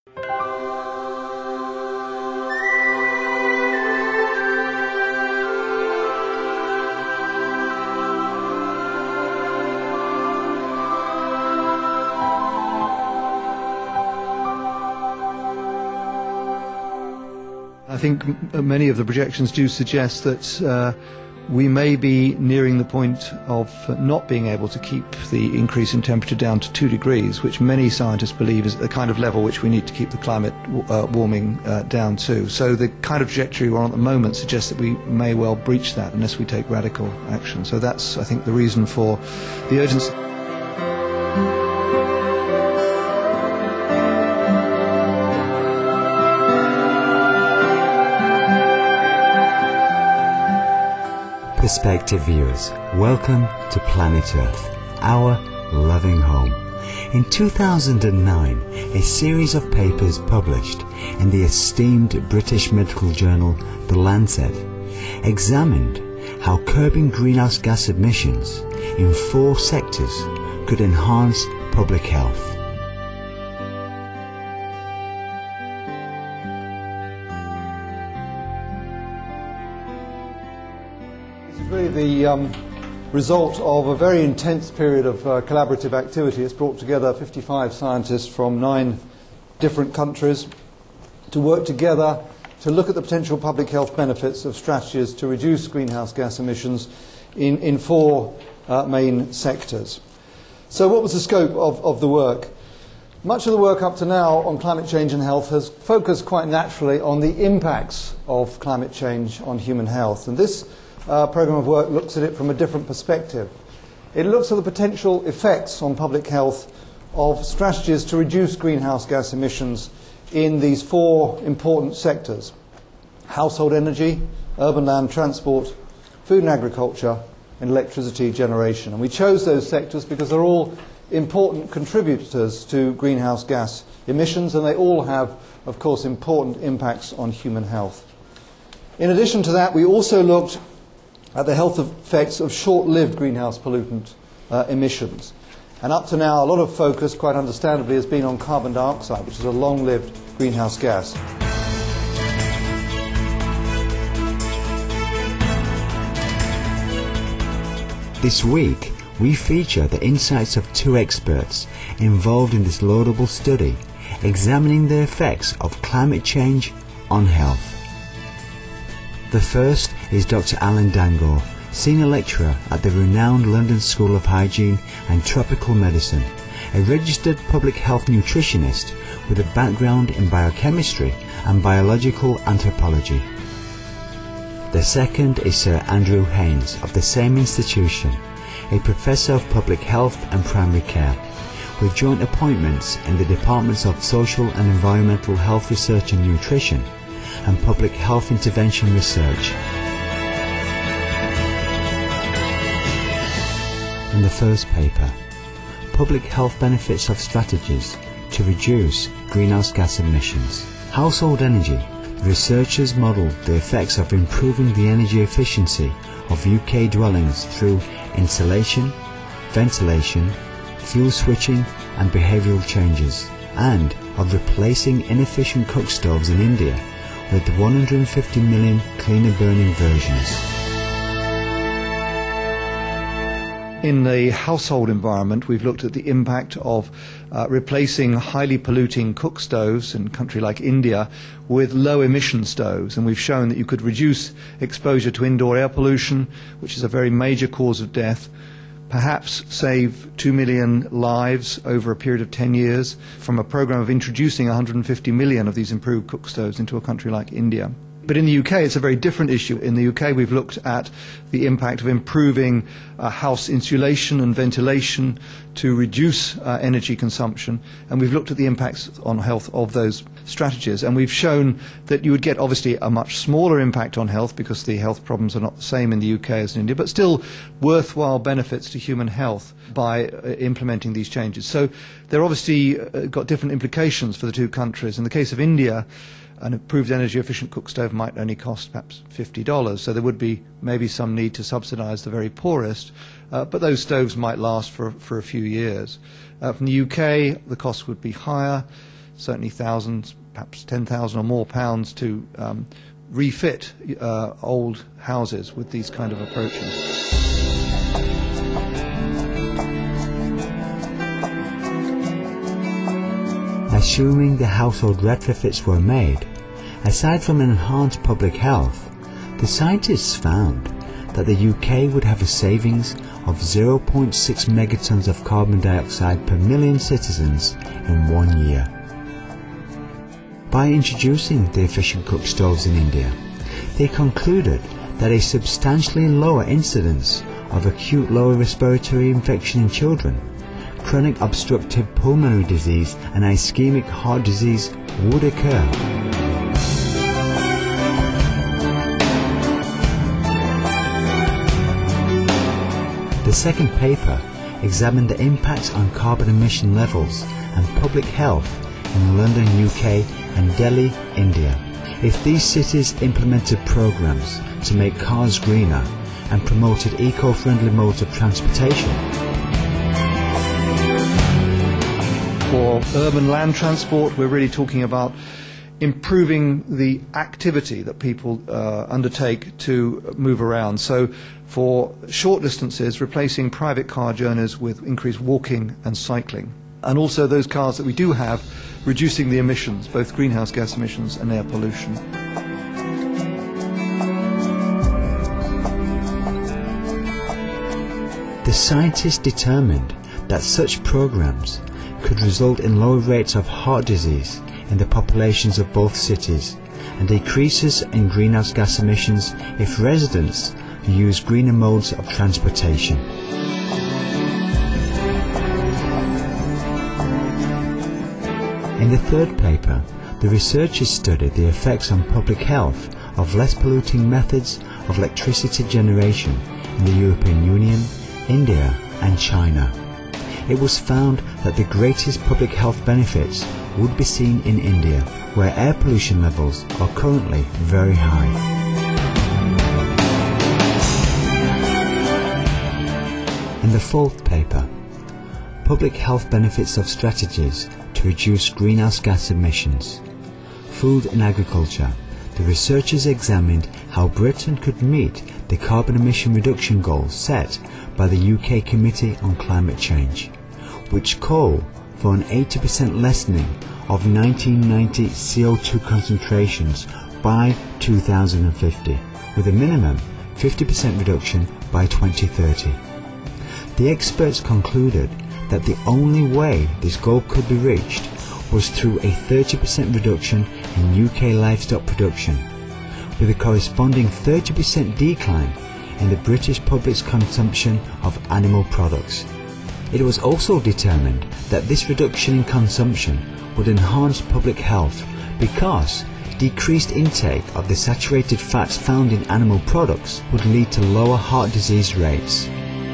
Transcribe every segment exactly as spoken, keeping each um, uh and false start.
I think m many of the projections do suggest that uh, we may be nearing the point of uh, not being able to keep the increase in temperature down to two degrees, which many scientists believe is the kind of level which we need to keep the climate uh, warming uh, down to. So the kind of trajectory we're on at the moment suggests that we may well breach that unless we take radical action. So that's, I think, the reason for the urgency. Perspective viewers, welcome to Planet Earth, our loving home. In two thousand nine, a series of papers published in the esteemed British medical journal The Lancet examined how curbing greenhouse gas emissions in four sectors could enhance public health. This is really the um, result of a very intense period of uh, collaborative activity. It's brought together fifty-five scientists from nine different countries to work together to look at the potential public health benefits of strategies to reduce greenhouse gas emissions in, in four uh, main sectors. So what was the scope of, of the work? Much of the work up to now on climate change and health has focused quite naturally on the impacts of climate change on human health. And this Uh, program of work looks at it from a different perspective. It looks at the potential effects on public health of strategies to reduce greenhouse gas emissions in these four important sectors: household energy, urban land transport, food and agriculture, and electricity generation. And we chose those sectors because they're all important contributors to greenhouse gas emissions, and they all have, of course, important impacts on human health. In addition to that, we also looked at the health effects of short-lived greenhouse pollutant uh, emissions. And up to now, a lot of focus, quite understandably, has been on carbon dioxide, which is a long-lived greenhouse gas. This week, we feature the insights of two experts involved in this laudable study, examining the effects of climate change on health. The first is Doctor Alan Dangour, Senior Lecturer at the renowned London School of Hygiene and Tropical Medicine, a registered public health nutritionist with a background in biochemistry and biological anthropology. The second is Sir Andrew Haynes of the same institution, a Professor of Public Health and Primary Care, with joint appointments in the Departments of Social and Environmental Health Research and Nutrition and Public Health Intervention Research. In the first paper, Public Health Benefits of Strategies to Reduce Greenhouse Gas Emissions. Household energy. Researchers modelled the effects of improving the energy efficiency of U K dwellings through insulation, ventilation, fuel switching and behavioural changes, and of replacing inefficient cook stoves in India with one hundred fifty million cleaner burning versions. In the household environment, we've looked at the impact of uh, replacing highly polluting cook stoves in a country like India with low emission stoves, and we've shown that you could reduce exposure to indoor air pollution, which is a very major cause of death, perhaps save two million lives over a period of ten years from a program of introducing one hundred fifty million of these improved cook stoves into a country like India. But in the U K, it's a very different issue. In the U K, we've looked at the impact of improving uh, house insulation and ventilation to reduce uh, energy consumption, and we've looked at the impacts on health of those strategies, and we've shown that you would get obviously a much smaller impact on health because the health problems are not the same in the U K as in India, but still worthwhile benefits to human health by uh, implementing these changes. So they're obviously uh, got different implications for the two countries. In the case of India, an improved energy efficient cook stove might only cost perhaps fifty dollars, so there would be maybe some need to subsidise the very poorest, uh, but those stoves might last for, for a few years. Uh, from the U K, the cost would be higher. certainly thousands, perhaps ten thousand or more pounds to um, refit uh, old houses with these kind of approaches. Assuming the household retrofits were made, aside from enhanced public health, the scientists found that the U K would have a savings of zero point six megatons of carbon dioxide per million citizens in one year. By introducing the efficient cook stoves in India, they concluded that a substantially lower incidence of acute lower respiratory infection in children, chronic obstructive pulmonary disease and ischemic heart disease would occur. The second paper examined the impacts on carbon emission levels and public health in London, U K and Delhi, India. If these cities implemented programs to make cars greener and promoted eco-friendly modes of transportation. For urban land transport, we're really talking about improving the activity that people uh, undertake to move around. So for short distances, replacing private car journeys with increased walking and cycling. And also those cars that we do have, reducing the emissions, both greenhouse gas emissions and air pollution. The scientists determined that such programs could result in lower rates of heart disease in the populations of both cities and decreases in greenhouse gas emissions if residents use greener modes of transportation. In the third paper, the researchers studied the effects on public health of less polluting methods of electricity generation in the European Union, India and China. It was found that the greatest public health benefits would be seen in India, where air pollution levels are currently very high. In the fourth paper, Public Health Benefits of Strategies to Reduce Greenhouse Gas Emissions, Food and Agriculture, the researchers examined how Britain could meet the carbon emission reduction goals set by the U K Committee on Climate Change, which call for an eighty percent lessening of nineteen ninety C O two concentrations by two thousand fifty, with a minimum fifty percent reduction by twenty thirty. The experts concluded that the only way this goal could be reached was through a thirty percent reduction in U K livestock production, with a corresponding thirty percent decline in the British public's consumption of animal products. It was also determined that this reduction in consumption would enhance public health because decreased intake of the saturated fats found in animal products would lead to lower heart disease rates.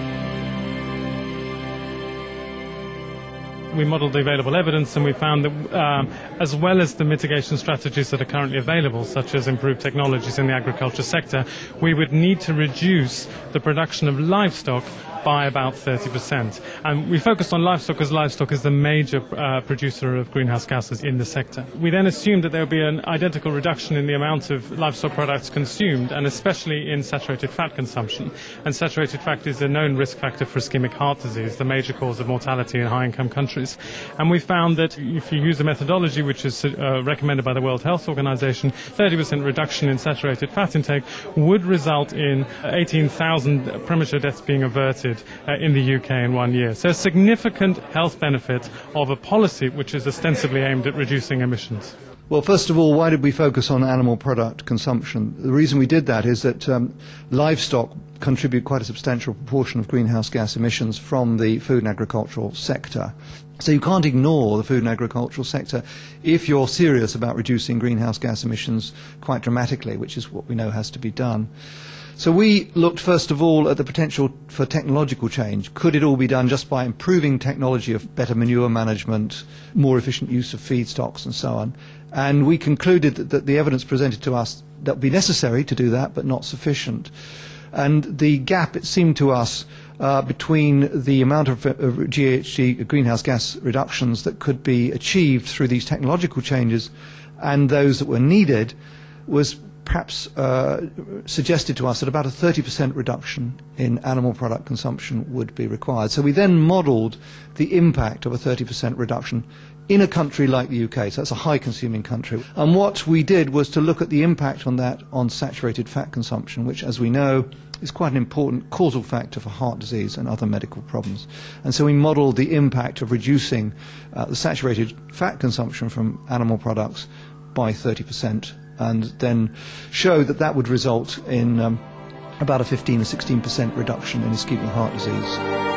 We modelled the available evidence and we found that um, as well as the mitigation strategies that are currently available, such as improved technologies in the agriculture sector, we would need to reduce the production of livestock by about thirty percent. And we focused on livestock because livestock is the major uh, producer of greenhouse gases in the sector. We then assumed that there would be an identical reduction in the amount of livestock products consumed, and especially in saturated fat consumption. And saturated fat is a known risk factor for ischemic heart disease, the major cause of mortality in high-income countries. And we found that if you use a methodology which is uh, recommended by the World Health Organization, thirty percent reduction in saturated fat intake would result in eighteen thousand premature deaths being averted Uh, in the U K in one year. So a significant health benefit of a policy which is ostensibly aimed at reducing emissions. Well, first of all, why did we focus on animal product consumption? The reason we did that is that um, livestock contribute quite a substantial proportion of greenhouse gas emissions from the food and agricultural sector. So you can't ignore the food and agricultural sector if you're serious about reducing greenhouse gas emissions quite dramatically, which is what we know has to be done. So we looked first of all at the potential for technological change. Could it all be done just by improving technology of better manure management, more efficient use of feedstocks and so on? And we concluded that, that the evidence presented to us that would be necessary to do that, but not sufficient. And the gap, it seemed to us, uh, between the amount of uh, G H G greenhouse gas reductions that could be achieved through these technological changes and those that were needed was perhaps uh, suggested to us that about a thirty percent reduction in animal product consumption would be required. So we then modelled the impact of a thirty percent reduction in a country like the U K, so that's a high-consuming country. And what we did was to look at the impact on that on saturated fat consumption, which, as we know, is quite an important causal factor for heart disease and other medical problems. And so we modelled the impact of reducing uh, the saturated fat consumption from animal products by thirty percent, and then showed that that would result in um, about a fifteen or sixteen percent reduction in ischemic heart disease.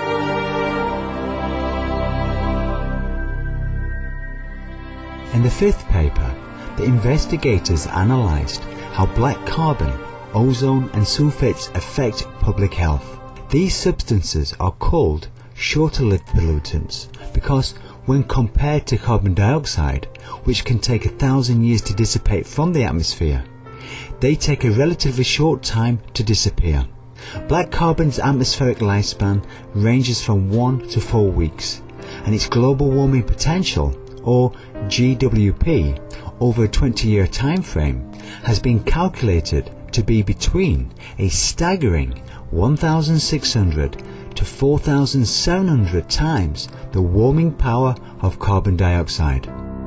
In the fifth paper, the investigators analysed how black carbon, ozone and sulfates affect public health. These substances are called shorter-lived pollutants because when compared to carbon dioxide, which can take a thousand years to dissipate from the atmosphere, they take a relatively short time to disappear. Black carbon's atmospheric lifespan ranges from one to four weeks, and its global warming potential, or G W P, over a twenty-year time frame, has been calculated to be between a staggering one thousand six hundred to four thousand seven hundred times the warming power of carbon dioxide.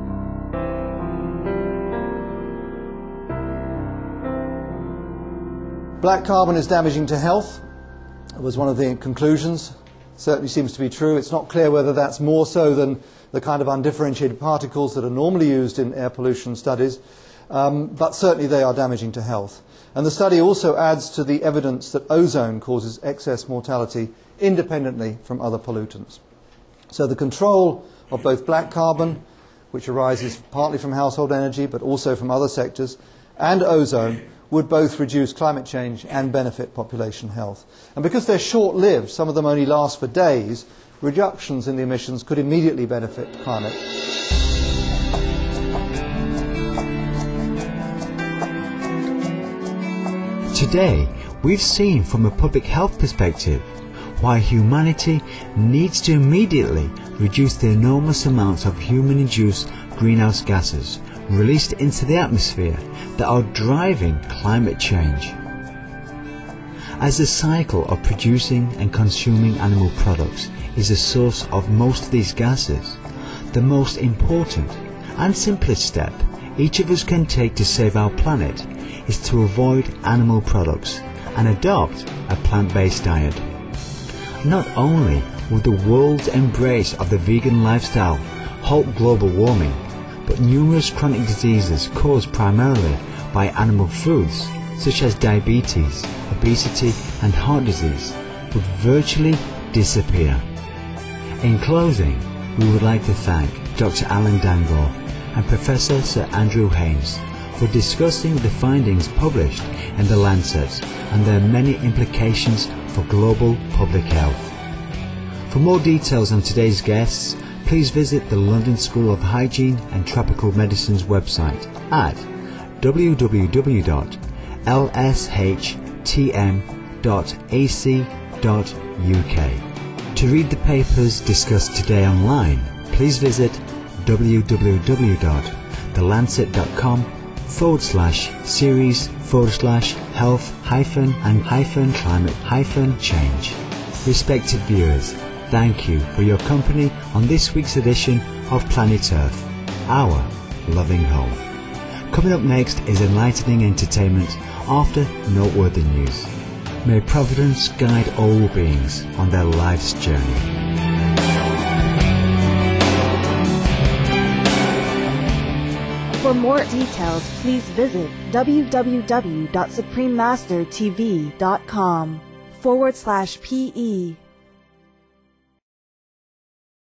Black carbon is damaging to health. It was one of the conclusions. Certainly seems to be true. It's not clear whether that's more so than the kind of undifferentiated particles that are normally used in air pollution studies, um, but certainly they are damaging to health. And the study also adds to the evidence that ozone causes excess mortality independently from other pollutants. So the control of both black carbon, which arises partly from household energy but also from other sectors, and ozone would both reduce climate change and benefit population health. And because they're short-lived, some of them only last for days, reductions in the emissions could immediately benefit climate. Today, we've seen from a public health perspective why humanity needs to immediately reduce the enormous amounts of human-induced greenhouse gases released into the atmosphere that are driving climate change. As the cycle of producing and consuming animal products is the source of most of these gases, the most important and simplest step each of us can take to save our planet is to avoid animal products and adopt a plant-based diet. Not only will the world's embrace of the vegan lifestyle halt global warming, but numerous chronic diseases caused primarily by animal foods, such as diabetes, obesity and heart disease, would virtually disappear. In closing, we would like to thank Doctor Alan Dango and Professor Sir Andrew Haines for discussing the findings published in The Lancet and their many implications for global public health. For more details on today's guests, please visit the London School of Hygiene and Tropical Medicine's website at w w w dot l s h t m dot a c dot u k. To read the papers discussed today online, please visit w w w dot the lancet dot com forward slash series forward slash health hyphen and hyphen climate hyphen change. Respected viewers, thank you for your company on this week's edition of Planet Earth, our loving home. Coming up next is enlightening entertainment after noteworthy news. May Providence guide all beings on their life's journey. For more details, please visit w w w dot supreme master t v dot com forward slash P E